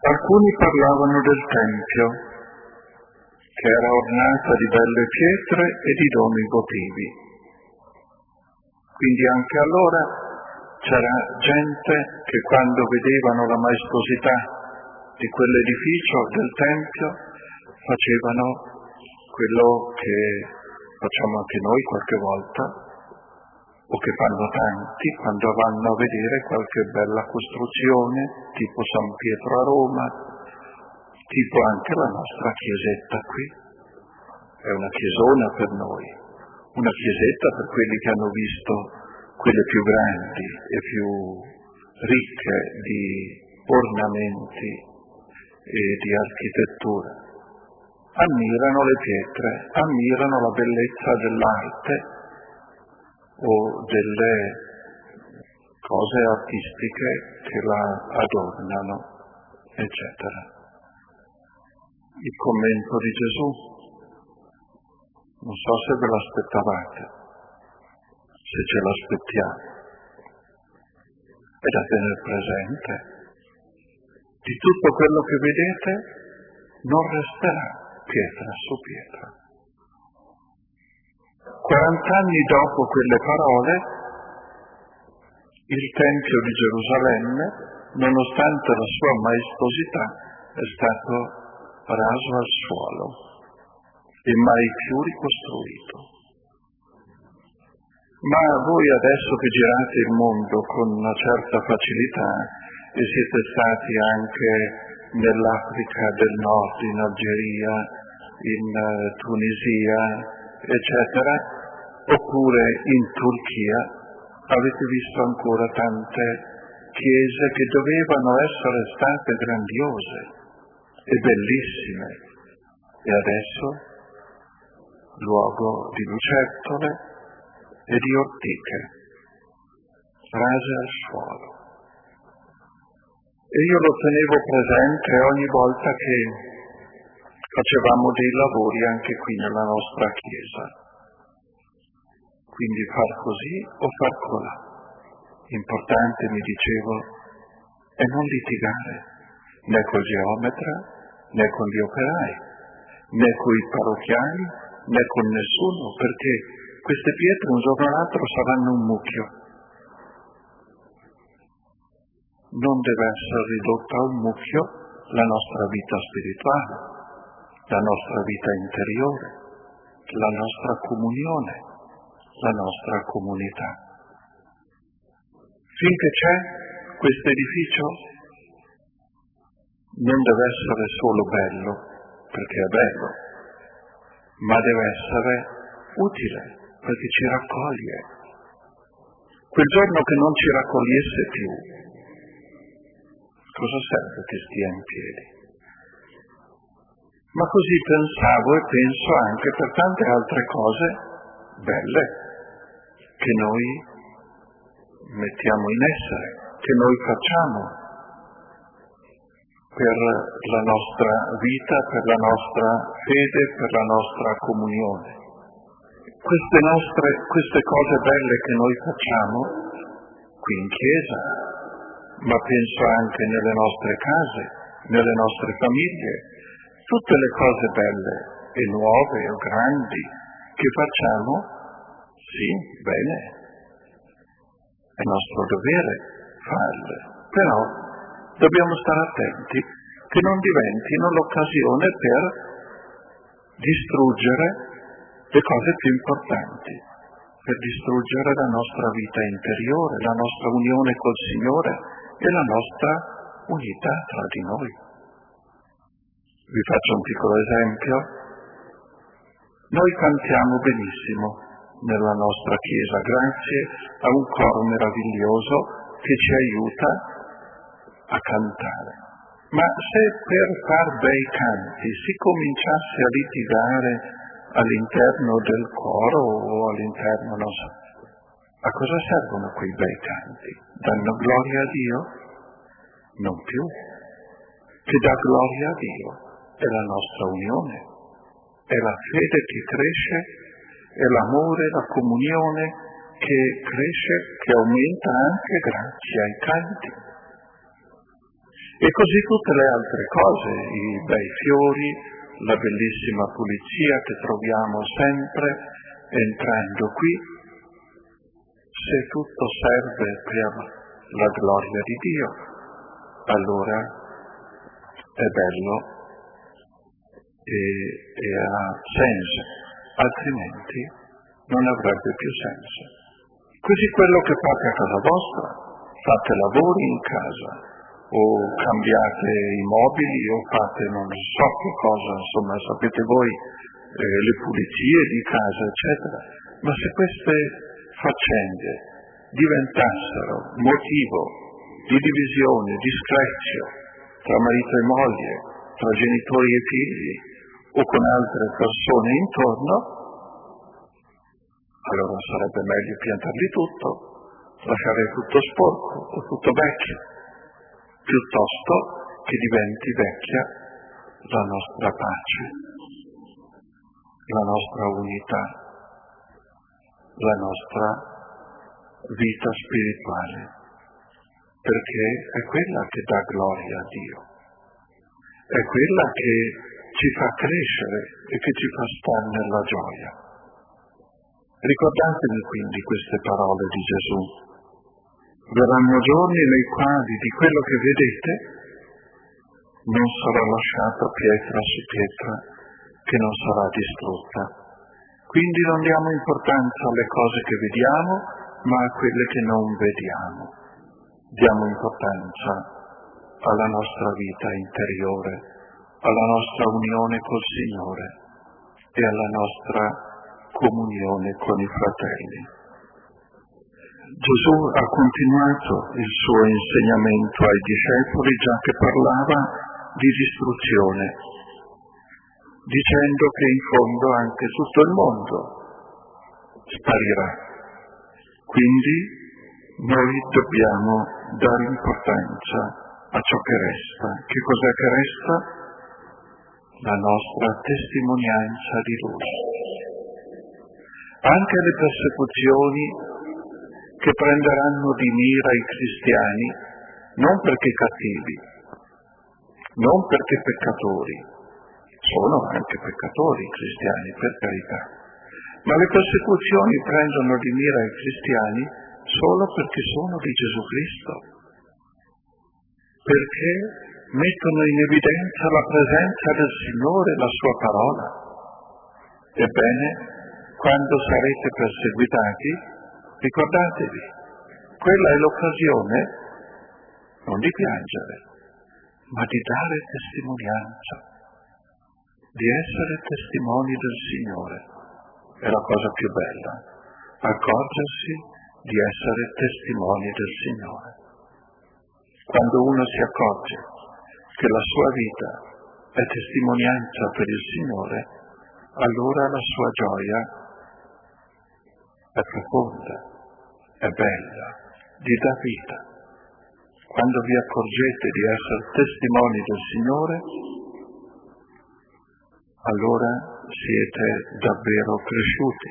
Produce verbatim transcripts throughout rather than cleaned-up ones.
Alcuni parlavano del Tempio, che era ornata di belle pietre e di doni votivi. Quindi anche allora c'era gente che quando vedevano la maestosità di quell'edificio del Tempio facevano quello che facciamo anche noi qualche volta, o che fanno tanti quando vanno a vedere qualche bella costruzione, tipo San Pietro a Roma, tipo anche la nostra chiesetta qui. È una chiesona per noi, una chiesetta per quelli che hanno visto quelle più grandi e più ricche di ornamenti e di architettura. Ammirano le pietre, ammirano la bellezza dell'arte o delle cose artistiche che la adornano, eccetera. Il commento di Gesù, non so se ve l'aspettavate, se ce l'aspettiamo, è da tenere presente. Di tutto quello che vedete non resterà pietra su pietra. Quarant'anni dopo quelle parole, il Tempio di Gerusalemme, nonostante la sua maestosità, è stato raso al suolo e mai più ricostruito. Ma voi adesso che girate il mondo con una certa facilità e siete stati anche nell'Africa del Nord, in Algeria, in Tunisia, eccetera, oppure in Turchia, avete visto ancora tante chiese che dovevano essere state grandiose e bellissime, e adesso luogo di lucertole e di ortiche, rase al suolo. E io lo tenevo presente ogni volta che facevamo dei lavori anche qui nella nostra chiesa. Quindi far così o far colà. Importante, mi dicevo, è non litigare né col geometra, né con gli operai, né con i parrocchiani, né con nessuno, perché queste pietre un giorno o l'altro saranno un mucchio. Non deve essere ridotta a un mucchio la nostra vita spirituale, la nostra vita interiore, la nostra comunione, la nostra comunità. Finché c'è questo edificio non deve essere solo bello, perché è bello, ma deve essere utile, perché ci raccoglie. Quel giorno che non ci raccogliesse più, cosa serve che stia in piedi? Ma così pensavo e penso anche per tante altre cose belle che noi mettiamo in essere, che noi facciamo per la nostra vita, per la nostra fede, per la nostra comunione. Queste nostre, queste cose belle che noi facciamo qui in chiesa, ma penso anche nelle nostre case, nelle nostre famiglie, tutte le cose belle e nuove o grandi che facciamo, sì, bene, è nostro dovere farle, però dobbiamo stare attenti che non diventino l'occasione per distruggere le cose più importanti, per distruggere la nostra vita interiore, la nostra unione col Signore e la nostra unità tra di noi. Vi faccio un piccolo esempio. Noi cantiamo benissimo nella nostra Chiesa, grazie a un coro meraviglioso che ci aiuta a cantare. Ma se per far bei canti si cominciasse a litigare all'interno del coro o all'interno, non so, a cosa servono quei bei canti? Danno gloria a Dio? Non più. Che dà gloria a Dio è la nostra unione, è la fede che cresce, è l'amore, la comunione che cresce, che aumenta anche grazie ai canti. E così tutte le altre cose, i bei fiori, la bellissima pulizia che troviamo sempre entrando qui, se tutto serve per la gloria di Dio, allora è bello e, e ha senso, altrimenti non avrebbe più senso. Così quello che fate a casa vostra, fate lavori in casa, o cambiate i mobili, o fate non so che cosa, insomma, sapete voi, eh, le pulizie di casa, eccetera. Ma se queste faccende diventassero motivo di divisione, di screzio tra marito e moglie, tra genitori e figli, o con altre persone intorno, allora sarebbe meglio piantarli tutto, lasciare tutto sporco o tutto vecchio, piuttosto che diventi vecchia la nostra pace, la nostra unità, la nostra vita spirituale, perché è quella che dà gloria a Dio, è quella che ci fa crescere e che ci fa stare nella gioia. Ricordatevi quindi queste parole di Gesù. Verranno giorni nei quali di quello che vedete non sarà lasciata pietra su pietra che non sarà distrutta. Quindi non diamo importanza alle cose che vediamo, ma a quelle che non vediamo. Diamo importanza alla nostra vita interiore, alla nostra unione col Signore e alla nostra comunione con i fratelli. Gesù ha continuato il suo insegnamento ai discepoli, già che parlava di distruzione, dicendo che in fondo anche tutto il mondo sparirà. Quindi noi dobbiamo dare importanza a ciò che resta. Che cos'è che resta? La nostra testimonianza di Lui. Anche le persecuzioni che prenderanno di mira i cristiani, non perché cattivi, non perché peccatori, sono anche peccatori i cristiani, per carità, ma le persecuzioni prendono di mira i cristiani solo perché sono di Gesù Cristo, perché mettono in evidenza la presenza del Signore e la sua parola. Ebbene, quando sarete perseguitati, ricordatevi, quella è l'occasione non di piangere, ma di dare testimonianza, di essere testimoni del Signore. È la cosa più bella, accorgersi di essere testimoni del Signore. Quando uno si accorge che la sua vita è testimonianza per il Signore, allora la sua gioia è profonda, è bella, gli dà vita. Quando vi accorgete di essere testimoni del Signore, allora siete davvero cresciuti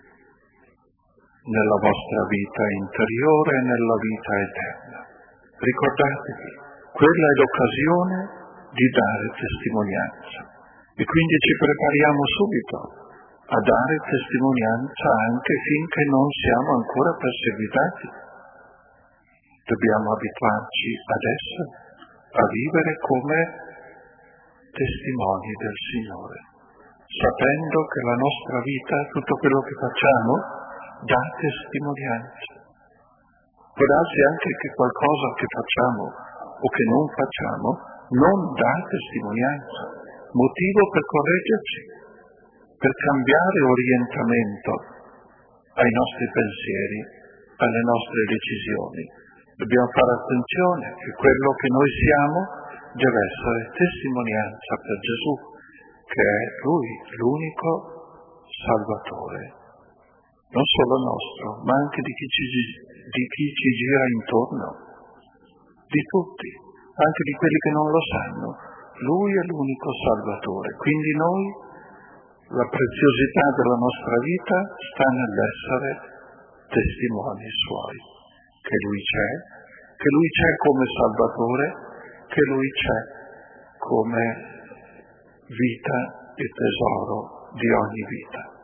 nella vostra vita interiore e nella vita eterna. Ricordatevi, quella è l'occasione di dare testimonianza e quindi ci prepariamo subito a dare testimonianza anche finché non siamo ancora perseguitati. Dobbiamo abituarci adesso a vivere come testimoni del Signore, sapendo che la nostra vita, tutto quello che facciamo, dà testimonianza. Può darsi anche che qualcosa che facciamo o che non facciamo non dà testimonianza, motivo per correggerci, per cambiare orientamento ai nostri pensieri, alle nostre decisioni. Dobbiamo fare attenzione che quello che noi siamo deve essere testimonianza per Gesù, che è Lui, l'unico Salvatore, non solo nostro, ma anche di chi ci, di chi ci gira intorno, di tutti, anche di quelli che non lo sanno. Lui è l'unico Salvatore, quindi noi, la preziosità della nostra vita sta nell'essere testimoni Suoi, che Lui c'è, che Lui c'è come Salvatore che Lui c'è come vita e tesoro di ogni vita.